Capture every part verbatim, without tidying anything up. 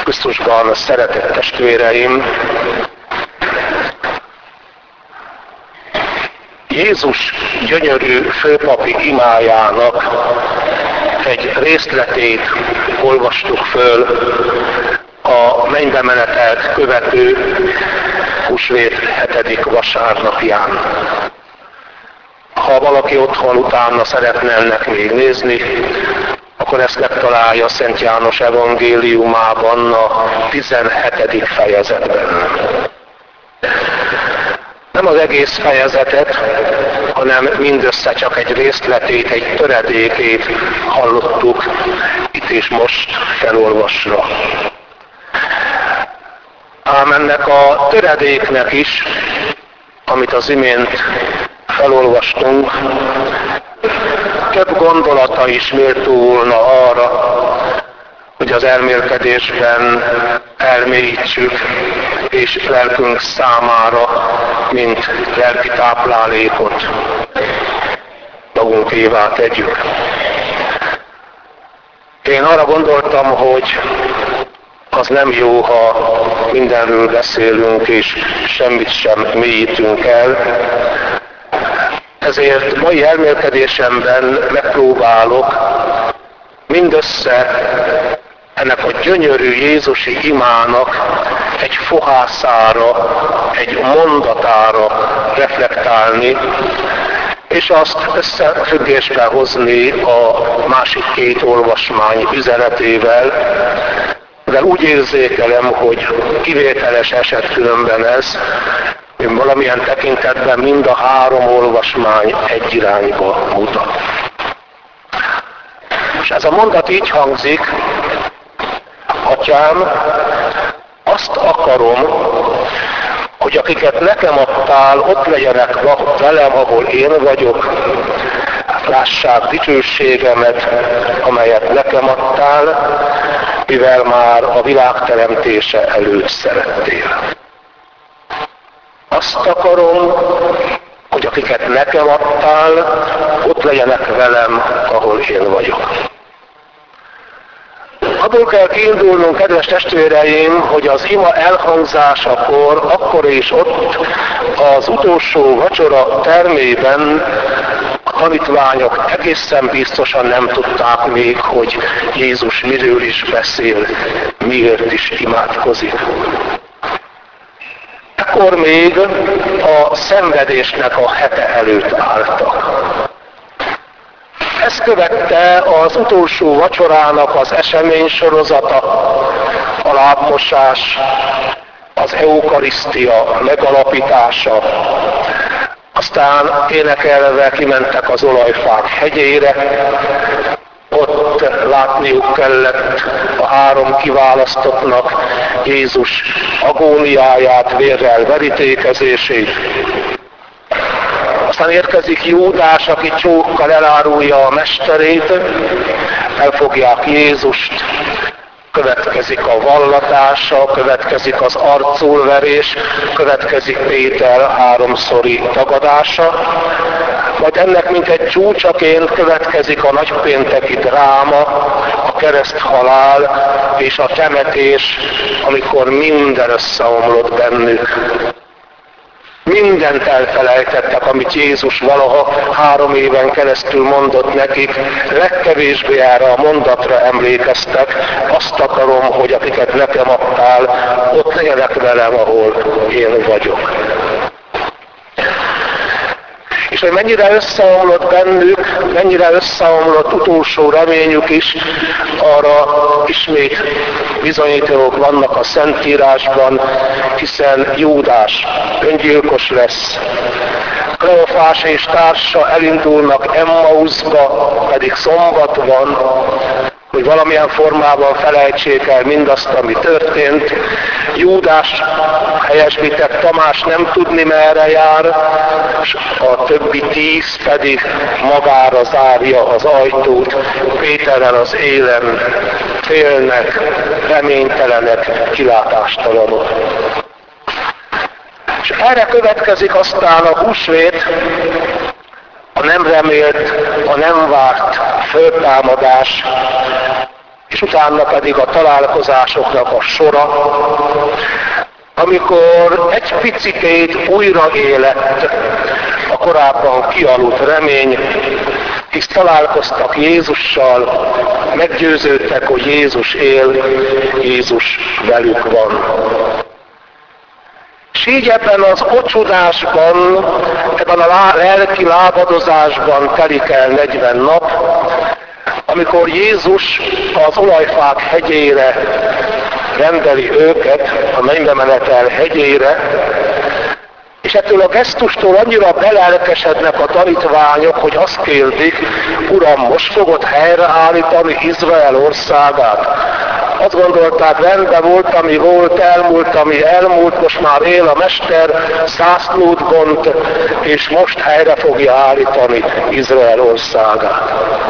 Krisztusban szeretett testvéreim, Jézus gyönyörű főpapi imájának egy részletét olvastuk föl a mennybe menetelt követő húsvét hetedik vasárnapján. Ha valaki otthon utána szeretne ennek még nézni, akkor ezt megtalálja Szent János evangéliumában a tizenhetedik fejezetben. Nem az egész fejezetet, hanem mindössze csak egy részletét, egy töredékét hallottuk itt és most felolvasva. Ám ennek a töredéknek is, amit az imént felolvastunk, több gondolata is méltó volna arra, hogy az elmélkedésben elmélyítsük, és lelkünk számára, mint lelki táplálékot magunkévá tegyük. Én arra gondoltam, hogy az nem jó, ha mindenről beszélünk, és semmit sem mélyítünk el. Ezért mai elmélkedésemben megpróbálok mindössze ennek a gyönyörű Jézusi imának egy fohászára, egy mondatára reflektálni, és azt összefüggésbe hozni a másik két olvasmány üzenetével, de úgy érzékelem, hogy kivételes eset különben ez, hogy valamilyen tekintetben mind a három olvasmány egy irányba mutat. És ez a mondat így hangzik: Atyám, azt akarom, hogy akiket nekem adtál, ott legyenek velem, ahol én vagyok, lássák dicsőségemet, amelyet nekem adtál, mivel már a világ teremtése előtt szerettél. Azt akarom, hogy akiket nekem adtál, ott legyenek velem, ahol én vagyok. Abból kell kiindulnunk, kedves testvéreim, hogy az ima elhangzásakor, akkor és ott az utolsó vacsora termében a tanítványok egészen biztosan nem tudták még, hogy Jézus miről is beszél, miért is imádkozik. Ekkor még a szenvedésnek a hete előtt álltak. Ezt követte az utolsó vacsorának az esemény sorozata, a lábmosás, az eukarisztia megalapítása. Aztán énekelve kimentek az olajfák hegyére, ott látniuk kellett a három kiválasztottnak Jézus agóniáját, vérrel verítékezését. Aztán érkezik Júdás, aki csókkal elárulja a mesterét, elfogják Jézust, következik a vallatása, következik az arculverés, következik Péter háromszori tagadása, majd ennek mint egy csúcsaként következik a nagypénteki dráma, a kereszthalál és a temetés, amikor minden összeomlott bennük. Mindent elfelejtettek, amit Jézus valaha három éven keresztül mondott nekik, legkevésbé erre a mondatra emlékeztek: azt akarom, hogy akiket nekem adtál, ott legyenek velem, ahol én vagyok. És hogy mennyire összeomlott bennük, mennyire összeomlott utolsó reményük is, arra ismét bizonyítók vannak a Szentírásban, hiszen Júdás öngyilkos lesz. Kleofás és társa elindulnak Emmauszba, pedig szombat van, hogy valamilyen formában felejtsék el mindazt, ami történt. Júdás helyesbített, Tamás nem tudni merre jár, és a többi tíz pedig magára zárja az ajtót, Péterrel az élen félnek, reménytelenek, kilátástalanok. És erre következik aztán a húsvét, a nem remélt, a nem várt föltámadás, és utána pedig a találkozásoknak a sora, amikor egy picikét újra élett a korábban kialudt remény, hisz találkoztak Jézussal, meggyőződtek, hogy Jézus él, Jézus velük van. És így ebben az ocsudásban, ebben a lelki lábadozásban telik el negyven nap, amikor Jézus az olajfák hegyére rendeli őket, a mennybe menetel hegyére, és ettől a gesztustól annyira belelkesednek a tanítványok, hogy azt kérdik, Uram, most fogod helyreállítani Izrael országát? Azt gondolták, rendben volt, ami volt, elmúlt, ami elmúlt, most már él a Mester, zászlót bont, és most helyre fogja állítani Izrael országát.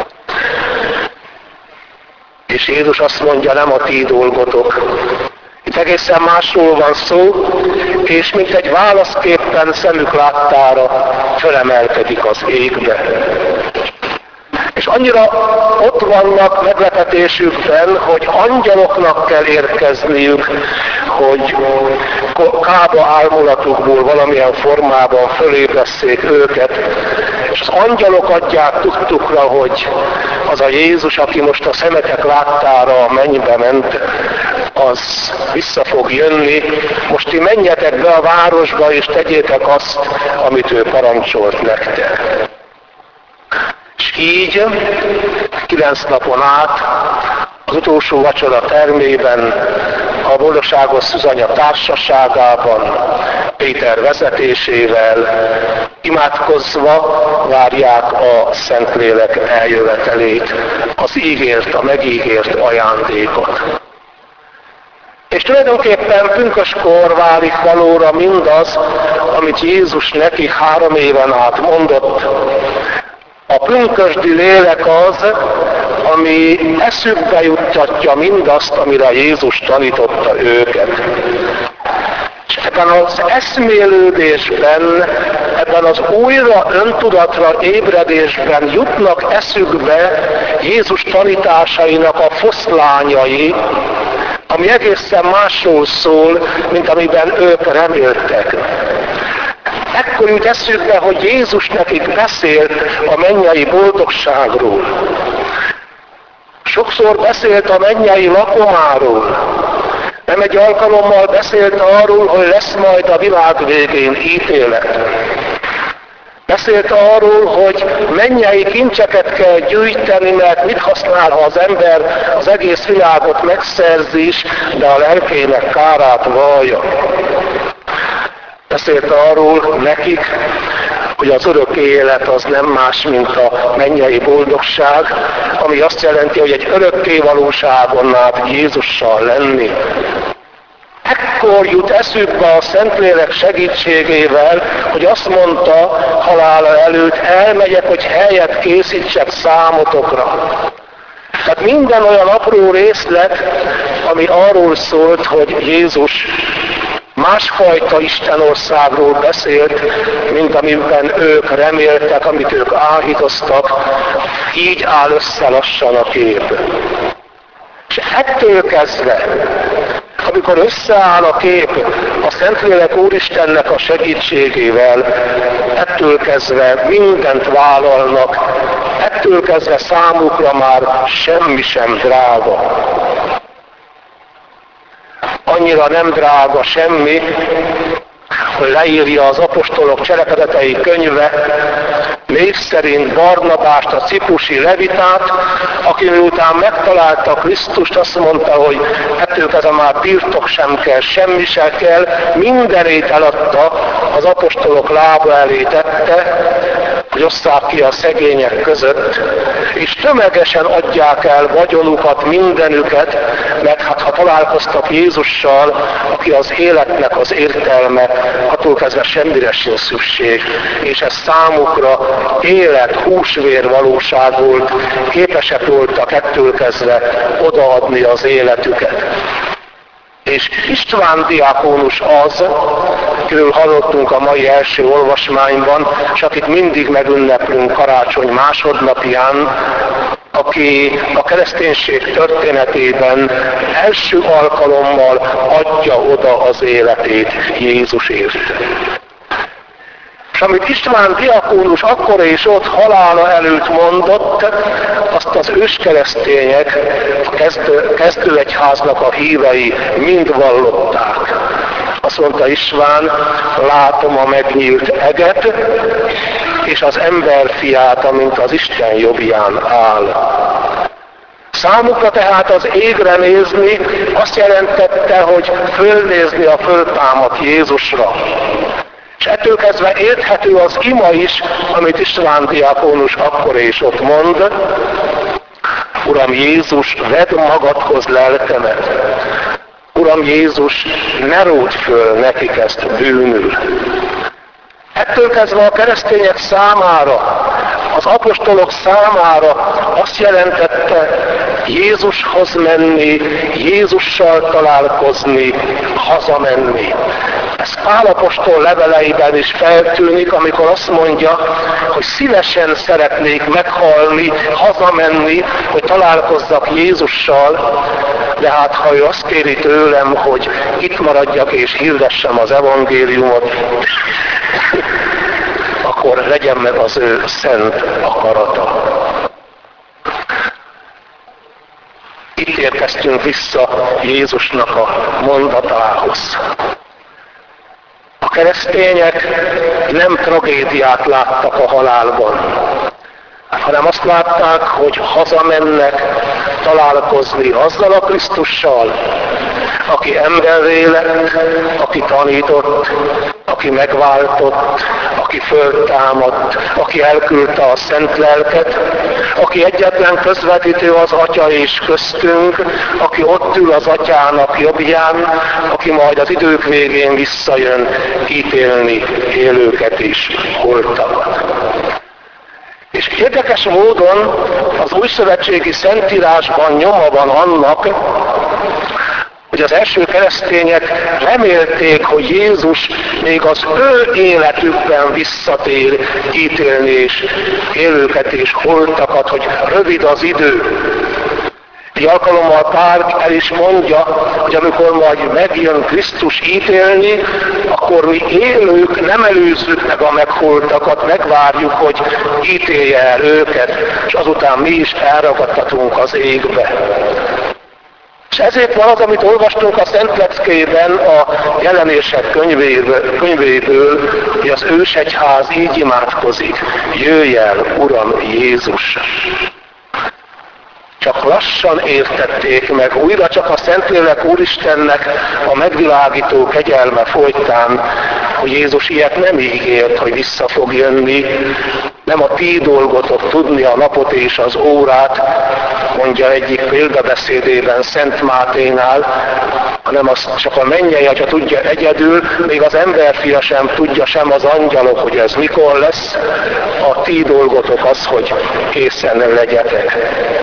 És Jézus azt mondja, nem a ti dolgotok. Itt egészen másról van szó, és mint egy válaszképpen szemük láttára fölemelkedik az égbe. És annyira ott vannak meglepetésükben, hogy angyaloknak kell érkezniük, hogy kába álmulatukból valamilyen formában fölébreszték őket, és az angyalok adják tudtukra, hogy az a Jézus, aki most a szemetek láttára a mennybe ment, az vissza fog jönni. Most ti menjetek be a városba, és tegyétek azt, amit ő parancsolt nektek. És így kilenc napon át az utolsó vacsora termében, a boldogságos Szűzanya társaságában, Péter vezetésével imádkozva várják a Szentlélek eljövetelét, az ígért, a megígért ajándékot. És tulajdonképpen pünköskor válik valóra mindaz, amit Jézus nekik három éven át mondott. A pünkösdi lélek az, ami eszükbe juttatja mindazt, amire Jézus tanította őket. És ebben az eszmélődésben, ebben az újra öntudatra ébredésben jutnak eszükbe Jézus tanításainak a foszlányai, ami egészen másról szól, mint amiben ők reméltek. Ekkor jut eszükbe, hogy Jézus nekik beszélt a mennyei boldogságról. Sokszor beszélt a mennyei lakomáról. Nem egy alkalommal beszélt arról, hogy lesz majd a világ végén ítélet. Beszélt arról, hogy mennyei kincseket kell gyűjteni, mert mit használ, ha az ember az egész világot megszerzi is, de a lelkének kárát vallja. Beszélt arról nekik, hogy az örök élet az nem más, mint a mennyei boldogság, ami azt jelenti, hogy egy örökké valóságon át Jézussal lenni. Ekkor jut eszükbe a Szentlélek segítségével, hogy azt mondta halála előtt, elmegyek, hogy helyet készítsek számotokra. Tehát minden olyan apró részlet, ami arról szólt, hogy Jézus másfajta Istenországról beszélt, mint amiben ők reméltek, amit ők áhítoztak, így áll össze lassan a kép. És ettől kezdve, amikor összeáll a kép a Szentlélek Úristennek a segítségével, ettől kezdve mindent vállalnak, ettől kezdve számukra már semmi sem drága. Annyira nem drága semmi, hogy leírja az apostolok cselekedetei könyve, név szerint Barnabást, a ciprusi levitát, aki miután megtalálta Krisztust, azt mondta, hogy ettől kezdve már birtok sem kell, semmi sem kell, mindenét eladta, az apostolok lába elé tette, hogy osszák ki a szegények között, és tömegesen adják el vagyonukat, mindenüket, mert hát ha találkoztak Jézussal, aki az életnek az értelme, attól kezdve semmire sincs szükség, és ez számukra élet, húsvér valóság volt, képesek voltak ettől kezdve odaadni az életüket. És István diákónus az, akiről hallottunk a mai első olvasmányban, és akit mindig megünneplünk karácsony másodnapján, aki a kereszténység történetében első alkalommal adja oda az életét Jézusért. És amit István diakónus akkor és ott halála előtt mondott, azt az őskeresztények, a kezdő, kezdőegyháznak a hívei mind vallották. Azt mondta István, látom a megnyílt eget, és az emberfiát, amint az Isten jobbján áll. Számukra tehát az égre nézni azt jelentette, hogy fölnézni a föltámadt Jézusra. És ettől kezdve érthető az ima is, amit István diakónus akkor és ott mond. Uram Jézus, vedd magadhoz lelkemet. Uram Jézus, ne ródd föl nekik ezt bűnül. Ettől kezdve a keresztények számára, az apostolok számára azt jelentette Jézushoz menni, Jézussal találkozni, hazamenni. Ez Pál apostol leveleiben is feltűnik, amikor azt mondja, hogy szívesen szeretnék meghalni, hazamenni, hogy találkozzak Jézussal, de hát ha ő azt kéri tőlem, hogy itt maradjak és hirdessem az evangéliumot, akkor legyen meg az ő szent akarata. Itt érkeztünk vissza Jézusnak a mondatához. A keresztények nem tragédiát láttak a halálban, hanem azt látták, hogy hazamennek találkozni azzal a Krisztussal, aki emberré lett, aki tanított, aki megváltott, aki föltámadt, aki elküldte a szent lelket, aki egyetlen közvetítő az Atya és köztünk, aki ott ül az Atyának jobbján, aki majd az idők végén visszajön ítélni élőket és holtakat. És érdekes módon az újszövetségi szentírásban nyoma van annak, hogy az első keresztények remélték, hogy Jézus még az ő életükben visszatér ítélni és élőket és holtakat, hogy rövid az idő. Egy alkalommal Pál el is mondja, hogy amikor majd megjön Krisztus ítélni, akkor mi élők nem előzzük meg a megholtakat, megvárjuk, hogy ítélje el őket, és azután mi is elragadtatunk az égbe. És ezért van az, amit olvastunk a Szent Leckében a Jelenések könyvéből, könyvéből, hogy az ősegyház így imádkozik: jöjj el, Uram Jézus! Csak lassan értették meg, újra csak a Szentlélek Úristennek a megvilágító kegyelme folytán, hogy Jézus ilyet nem ígért, hogy vissza fog jönni. Nem a ti dolgotok tudni a napot és az órát, mondja egyik példabeszédében Szent Máténál, hanem azt csak a mennyei Atya tudja egyedül, még az emberfia sem tudja, sem az angyalok, hogy ez mikor lesz. A ti dolgotok az, hogy készen legyetek.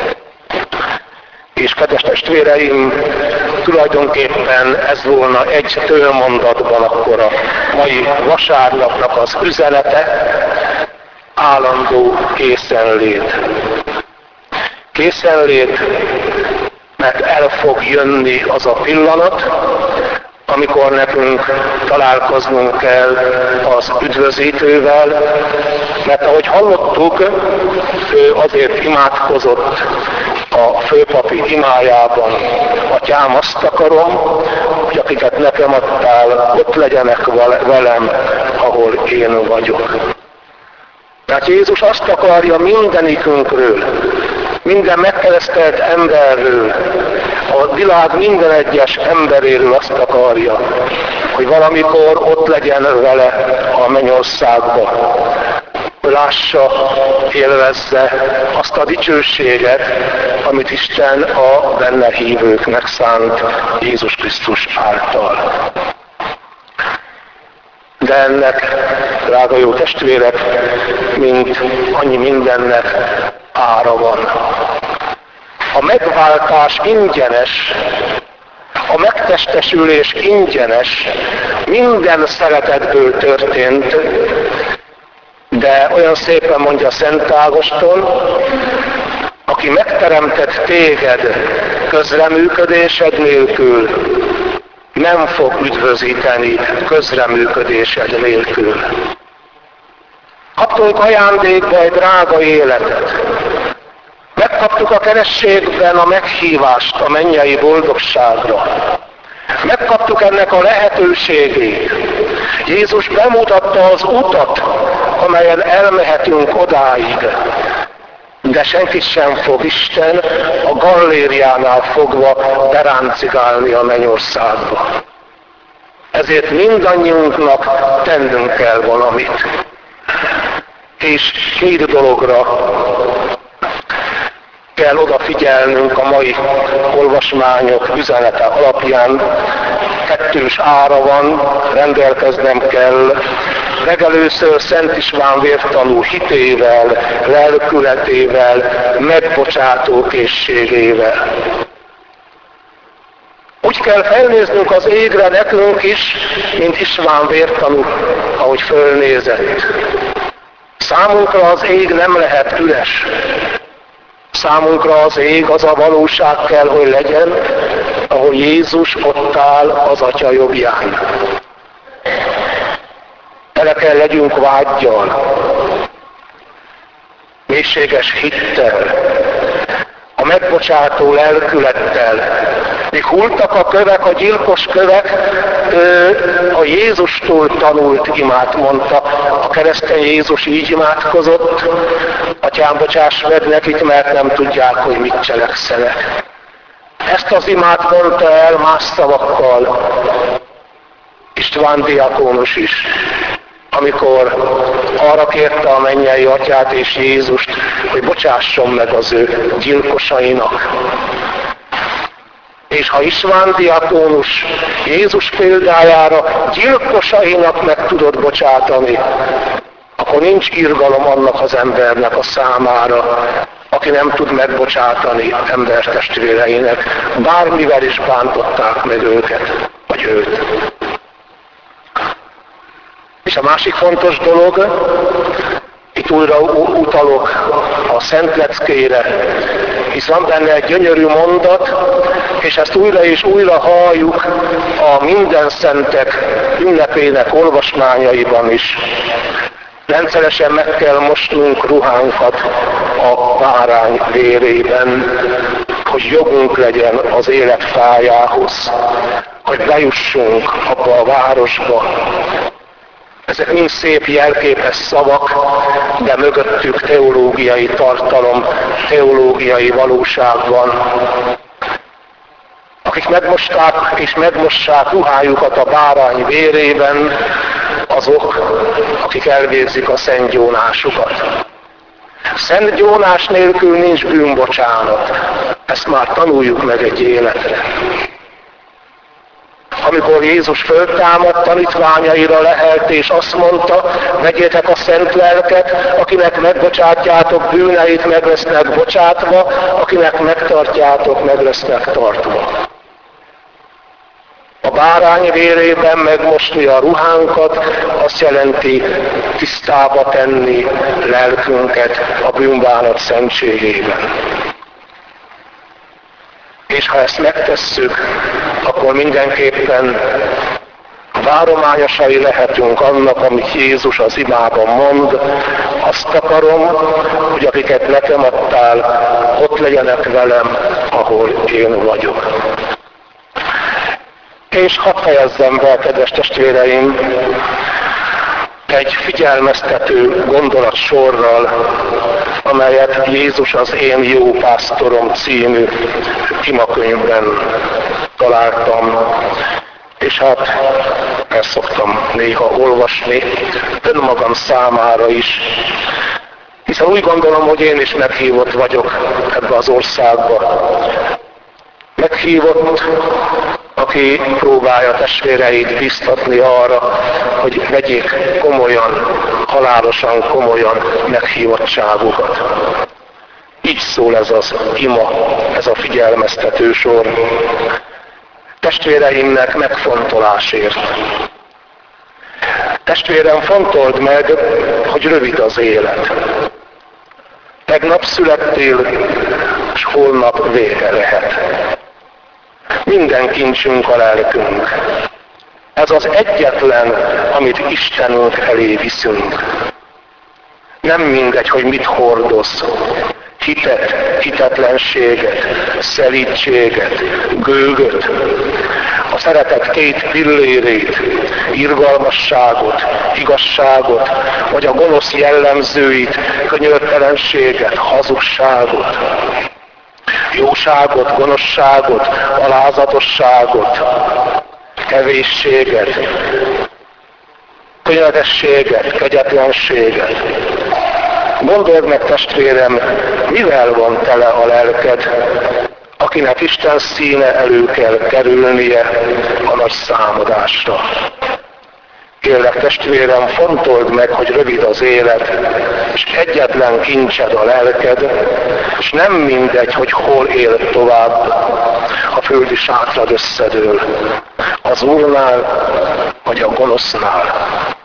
És kedves testvéreim, tulajdonképpen ez volna egy tőmondatban akkor a mai vasárnapnak az üzenete: állandó készenlét. Készenlét, mert el fog jönni az a pillanat, amikor nekünk találkoznunk kell az üdvözítővel, mert ahogy hallottuk, ő azért imádkozott a főpapi imájában: Atyám, azt akarom, hogy akiket nekem adtál, ott legyenek velem, ahol én vagyok. Mert Jézus azt akarja mindenikünkről, minden megkeresztelt emberről, a világ minden egyes emberéről azt akarja, hogy valamikor ott legyen vele a mennyországba. Lássa, élvezze azt a dicsőséget, amit Isten a benne hívőknek szánt Jézus Krisztus által. De ennek, drága jó testvérek, mint annyi mindennek ára van. A megváltás ingyenes, a megtestesülés ingyenes, minden szeretetből történt, de olyan szépen mondja Szent Ágoston, aki aki megteremtett téged közreműködésed nélkül, nem fog üdvözíteni közreműködésed nélkül. Kaptunk ajándékba egy drága életet. Megkaptuk a kerességben a meghívást a mennyei boldogságra. Megkaptuk ennek a lehetőségét. Jézus bemutatta az utat, amelyen elmehetünk odáig. De senki sem fog Isten a gallériánál fogva beráncigálni a mennyországba. Ezért mindannyiunknak tennünk kell valamit. És két dologra kell odafigyelnünk a mai olvasmányok üzenete alapján. Kettős ára van, rendelkeznem kell. Legelőször Szent István vértanú hitével, lelkületével, megbocsátó készségével. Úgy kell felnéznünk az égre nekünk is, mint István vértanú, ahogy fölnézett. Számunkra az ég nem lehet üres. Számunkra az ég az a valóság kell, hogy legyen, ahol Jézus ott áll az Atya jobbján. Tele kell legyünk vággyal, mélységes hittel, a megbocsátó lelkülettel. Míg hultak a kövek, a gyilkos kövek, a Jézustól tanult imát mondta. A keresztény Jézus így imádkozott: Atyám, bocsáss meg nekik, mert nem tudják, hogy mit cselekszenek. Ezt az imát mondta el más szavakkal István diakónus is, amikor arra kérte a mennyei Atyát és Jézust, hogy bocsásson meg az ő gyilkosainak. És ha István diakónus Jézus példájára gyilkosainak meg tudod bocsátani, akkor nincs irgalom annak az embernek a számára, aki nem tud megbocsátani embertestvéreinek, bármivel is bántották meg őket, vagy őt. És a másik fontos dolog, itt újra utalok a Szent Leckére, hisz van benne egy gyönyörű mondat, és ezt újra és újra halljuk a minden szentek ünnepének olvasmányaiban is. Rendszeresen meg kell mosnunk ruhánkat a bárány vérében, hogy jogunk legyen az élet fájához, hogy bejussunk abba a városba. Ezek mind szép jelképes szavak, de mögöttük teológiai tartalom, teológiai valóság van. Akik megmosták és megmossák ruhájukat a bárány vérében, azok, akik elvégzik a szentgyónásukat. Szent gyónás nélkül nincs bűnbocsánat. Ezt már tanuljuk meg egy életre. Amikor Jézus föltámadt, tanítványaira lehelt, és azt mondta: vegyétek a szent lelket, akinek megbocsátjátok bűneit, meg lesznek bocsátva, akinek megtartjátok, meg lesznek tartva. A bárány vérében megmosni a ruhánkat azt jelenti tisztába tenni lelkünket a bűnbánat szentségében. És ha ezt megtesszük, akkor mindenképpen várományosai lehetünk annak, amit Jézus az imában mond. Azt akarom, hogy akiket nekem adtál, ott legyenek velem, ahol én vagyok. És hadd fejezzem be, kedves testvéreim, egy figyelmeztető gondolatsorral, amelyet Jézus az Én jó pásztorom című imakönyvben találtam. És hát ezt szoktam néha olvasni, önmagam számára is, hiszen úgy gondolom, hogy én is meghívott vagyok ebbe az országba. Meghívott, aki próbálja testvéreit biztatni arra, hogy vegyék komolyan, halálosan komolyan meghívottságukat. Így szól ez az ima, ez a figyelmeztető sor. Testvéreimnek megfontolásért. Testvérem, fontold meg, hogy rövid az élet. Tegnap születtél, és holnap vége lehet. Minden kincsünk a lelkünk. Ez az egyetlen, amit Istenünk elé viszünk. Nem mindegy, hogy mit hordoz. Hitet, hitetlenséget, szelídséget, gőgöt, a szeretet két pillérét, irgalmasságot, igazságot, vagy a gonosz jellemzőit, könyörtelenséget, hazugságot, jóságot, gonoszságot, alázatosságot, kevésséget, könnyedességet, kegyetlenséget. Gondold meg, testvérem, mivel van tele a lelked, akinek Isten színe elő kell kerülnie a nagy számadásra. Kérlek, testvérem, fontold meg, hogy rövid az élet, és egyetlen kincsed a lelked, és nem mindegy, hogy hol él tovább, a földi sátrad összedől, az Úrnál vagy a gonosznál.